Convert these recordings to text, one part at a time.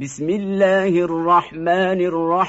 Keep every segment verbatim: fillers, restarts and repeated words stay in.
بسم الله الرحمن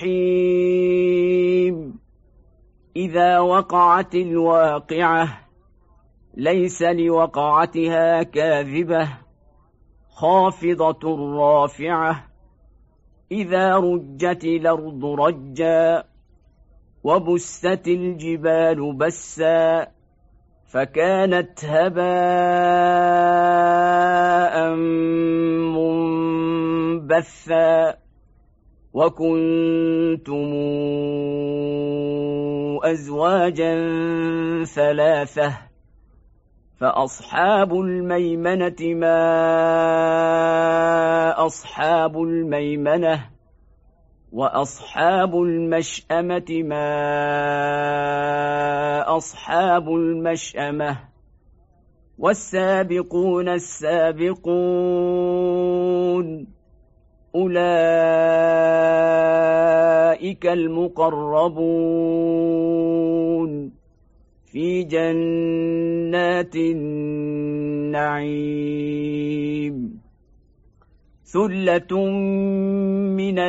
الرحيم. إذا وقعت الواقعة ليس لوقعتها كاذبة خافضة رافعة إذا رجت الأرض رجا وبست الجبال بسا فكانت هباء منبثا وكنتم أزواجا ثلاثة فأصحاب الميمنة ما أصحاب الميمنة وأصحاب المشأمة ما أصحاب المشأمة والسابقون السابقون أولئك المقربون في جنات النعيم ثلة من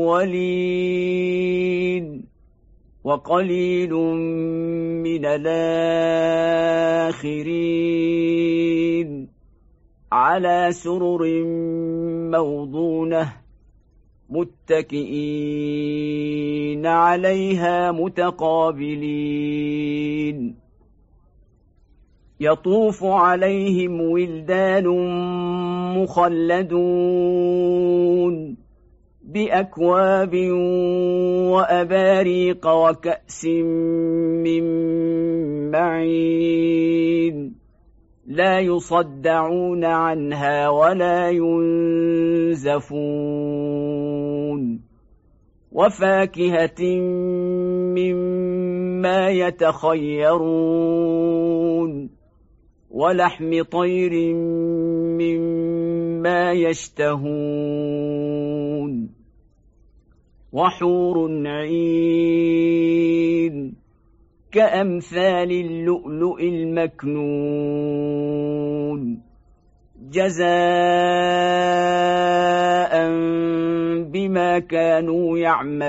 الأولين وقليل من الآخرين على سرر موضونة متكئين عليها متقابلين يطوف عليهم ولدان مخلدون بأكواب وأباريق وكأس من معين لا يصدعون عنها ولا ينزفون وفاكهة مما يتخيرون ولحم طير مما يشتهون وحور عين كأمثال اللؤلؤ المكنون جزاء بما كانوا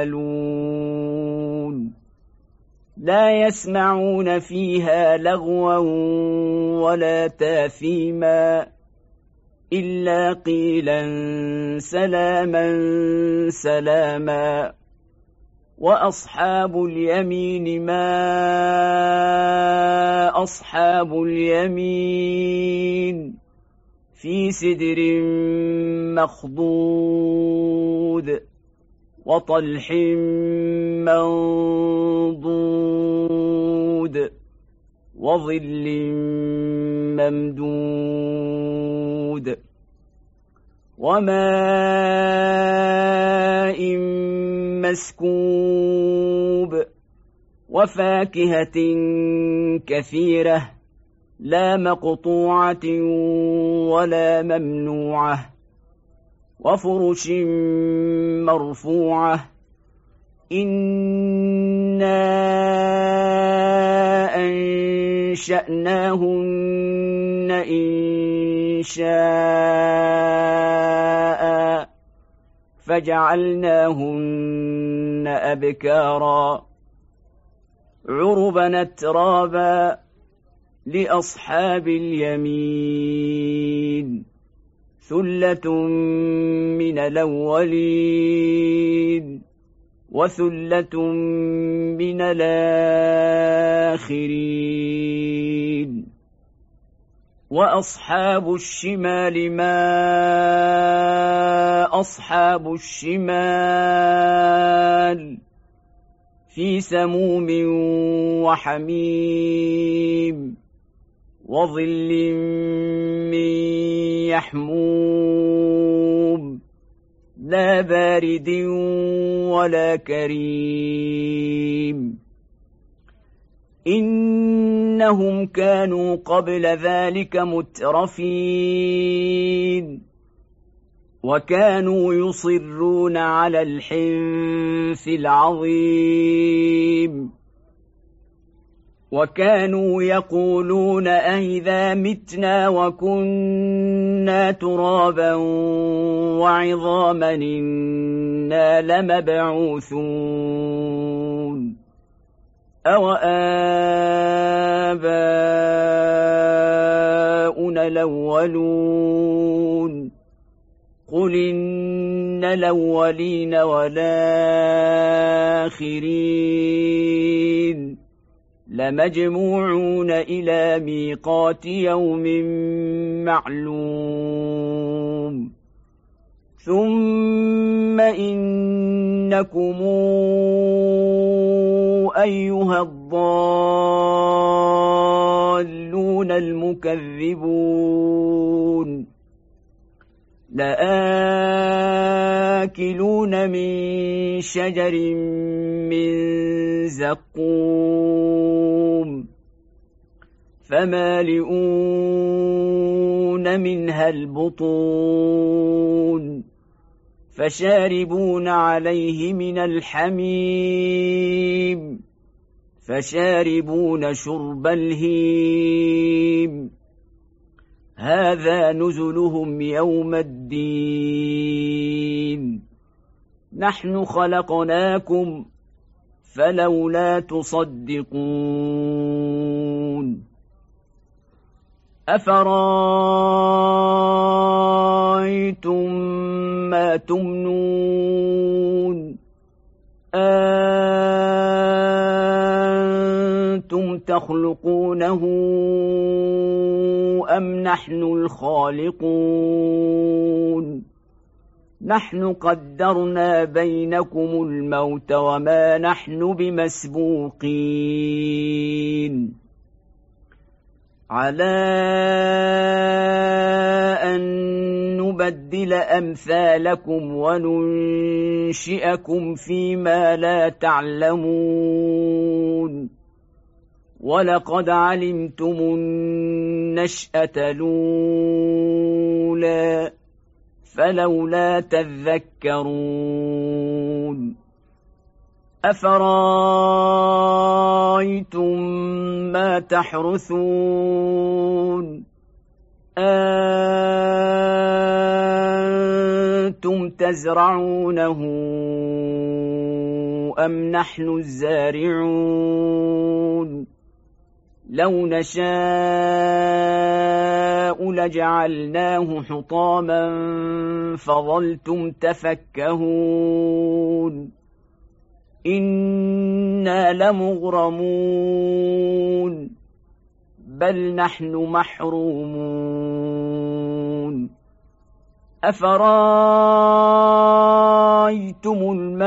يعملون لا يسمعون فيها لغوا ولا تاثيما إلا قيلا سلاما سلاما وأصحاب اليمين ما أصحاب اليمين في سدر مخضود وطلح منضود وظل ممدود وماء مسكوب وفاكهة كثيرة لا مقطوعة ولا ممنوعة وفرش مرفوعة إنا أنشأناهن إنشاء فجعلناهن أبكارا عربا أترابا لأصحاب اليمين ثلة من الأولين وثلة من الآخرين وأصحاب الشمال ما أصحاب الشمال في سموم وحميم وظل من يحموم لا بارد ولا كريم إنهم كانوا قبل ذلك مترفين وكانوا يصرون على الحنث العظيم وكانوا يقولون أئذا متنا وكنا ترابا وعظاما إنا لمبعوثون أو آباؤنا الأولون قل إن الأولين والآخرين لمجموعون إلى ميقات يوم معلوم ثم إنكم أيها الضالون المكذبون لآكلون من شجر من زقوم فمالئون منها البطون فشاربون عليه من الحميم فشاربون شرب الهيم هذا نزلهم يوم الدين نحن خلقناكم فلولا تصدقون أفرأيتم ما تمنون أنتم تخلقونه أم نحن الخالقون نحن قدرنا بينكم الموت وما نحن بمسبوقين على أن نبدل أمثالكم وننشئكم فيما لا تعلمون ولقد علمتم النشأة الأولى فلولا تذكرون أفرأيتم ما تحرثون أنتم تزرعونه أم نحن الزارعون لو نشاء لجعلناه حطاما فظلتم تفكهون إنا لمغرمون بل نحن محرومون أفرأيتم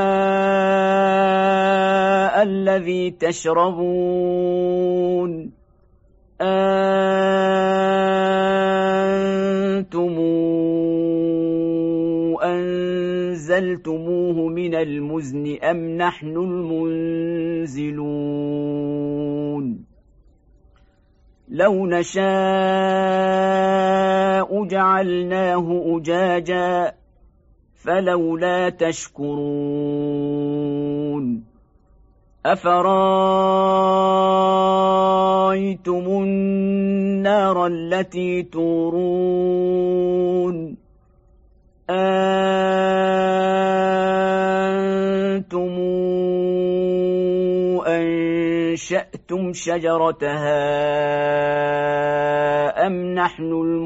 الماء الذي تشربون أنتم أنزلتموه من المزن أم نحن المنزلون لو نشاء جعلناه أجاجا فلولا تشكرون أفرأيتم النار التي تورون أنتم أنشأتم شجرتها أم نحن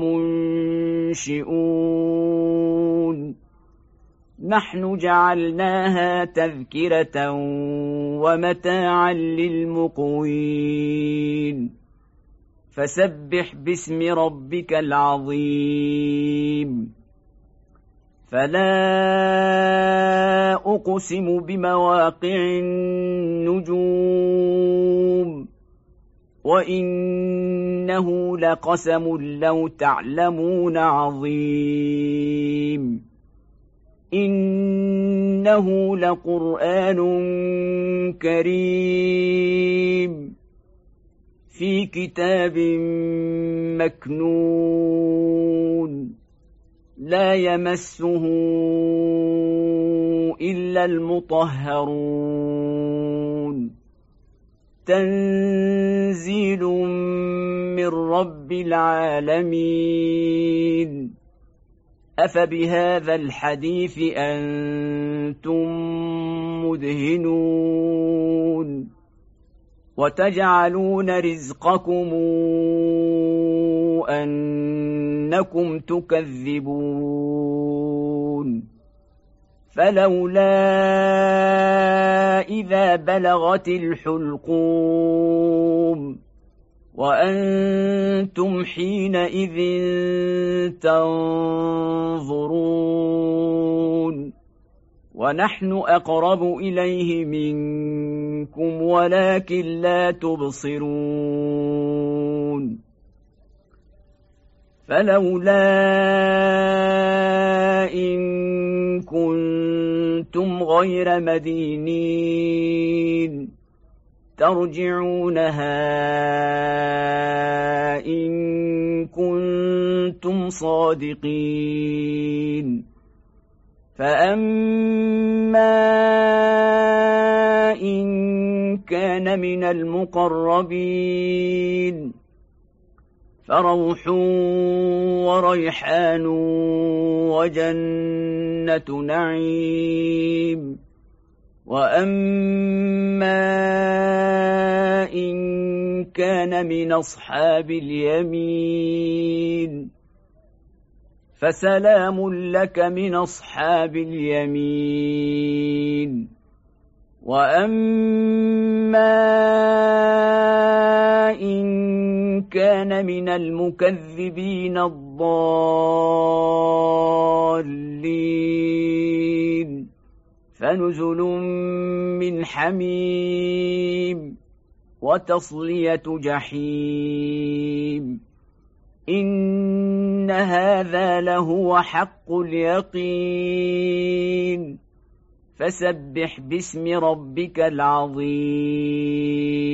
المنشئون نحن جعلناها تذكرة ومتاعا للمقوين فسبح باسم ربك العظيم فلا أقسم بمواقع النجوم وإنه لقسم لو تعلمون عظيم إنه لقرآن كريم في كتاب مكنون لا يمسه إلا المطهرون تنزيل من رب العالمين أفبهذا الحديث أنتم مدهنون وتجعلون رزقكم أنكم تكذبون فلولا إذا بلغت الحلقوم وأنتم حينئذ تنظرون ونحن أقرب إليه منكم ولكن لا تبصرون فلولا إن كنتم غير مدينين ترجعونها إن كنتم صادقين فأما إن كان من المقربين فروح وريحان وجنة نعيم وأما إن كان من أصحاب اليمين فسلام لك من أصحاب اليمين وأما إن كان من المكذبين الضالين فنزل من حميم وتصلية جحيم إن هذا لهو حق اليقين فسبح باسم ربك العظيم